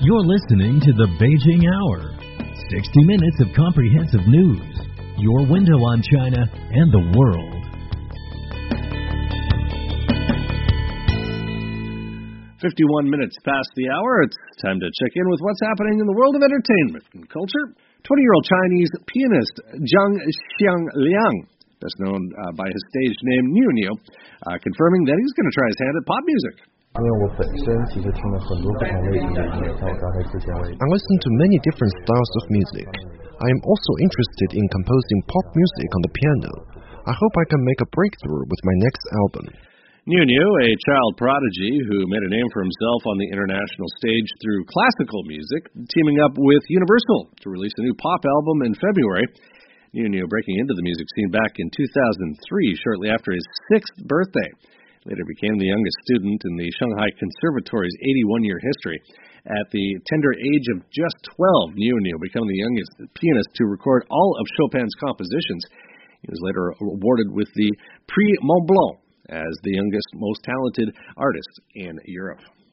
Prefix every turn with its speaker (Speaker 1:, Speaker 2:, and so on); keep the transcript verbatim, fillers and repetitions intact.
Speaker 1: You're listening to the Beijing Hour. sixty minutes of comprehensive news. Your window on China and the world.
Speaker 2: fifty-one minutes past the hour. It's time to check in with what's happening in the world of entertainment and culture. twenty-year-old Chinese pianist Zhang Xiangliang, best known uh, by his stage name Niu Niu, uh, confirming that he's going to try his hand at pop music.
Speaker 3: I listen
Speaker 4: to many different styles of music. I am also interested in composing pop music on the piano. I hope I can make a breakthrough with my next album.
Speaker 2: Niu Niu, a child prodigy who made a name for himself on the international stage through classical music, teaming up with Universal to release a new pop album in February. Niu Niu breaking into the music scene back in two thousand three, shortly after his sixth birthday. Later became the youngest student in the Shanghai Conservatory's eighty-one-year history. At the tender age of just twelve, Niu Niu became the youngest pianist to record all of Chopin's compositions. He was later awarded with the Prix Montblanc as the youngest, most talented artist in Europe.